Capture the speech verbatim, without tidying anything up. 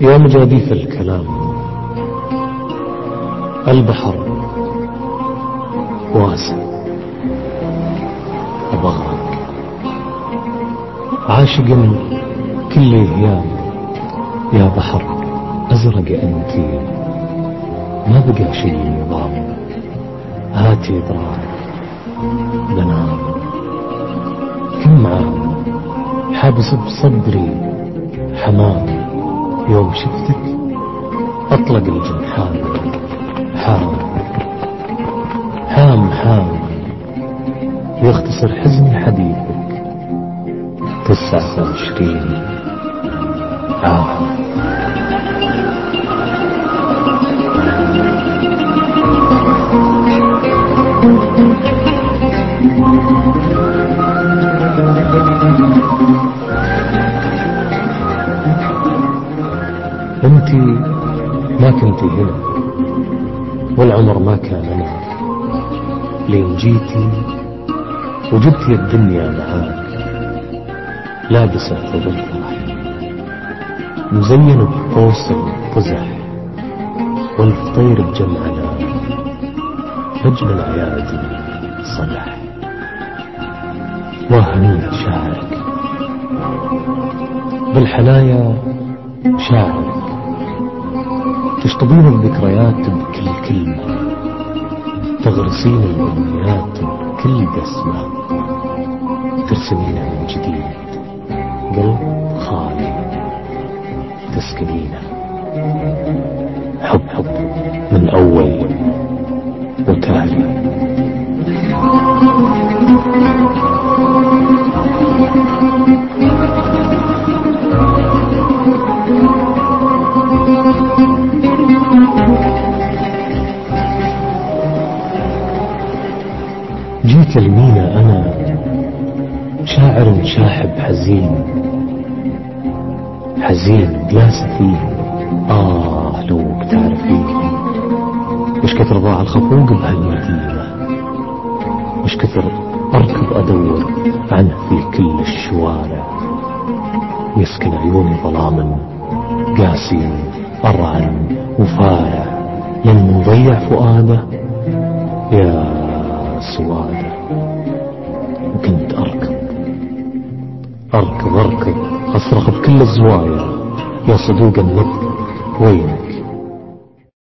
يا مجاديف الكلام، البحر واسع وبغرق، عاشق كل هيام يا بحر أزرق أنتي، ما بقى شيء نظام، هاتي ذراعي بنام. كم عام حابس بصدري حمام، يوم شفتك أطلق الجنحان، حام حام حام يختصر حزن حديثك تسعة وعشرين عام. انتي ما كنتي هنا والعمر ما كان انا، لين جيتي وجبتي الدنيا معاك، لابسة ثوب الفرح مزين بقوس القزح، والفطير بجمعنا نجم العيادي صلح. وهنيت شعرك بالحنايا، شاعرك تشطبين الذكريات بكل كلمة، تغرسين الأمنيات بكل قسمة، ترسمينها من جديد قلب خالي تسكنينه، حب حب من أول وتالي. جيت المينا أنا شاعر شاحب حزين، حزين بلا سفيه. آه لو بتعرفيه مش كثر ضاع الخفوق بهالمدينة، مش كثر أركض أدور عنه في كل الشوارع، يسكن عيوني ظلام قاسي أرعن وفارع، من مضيع فؤاده يا سواده. وكنت أركض أركض أركض أصرخ بكل الزوايا، يا صدوق النبض وينك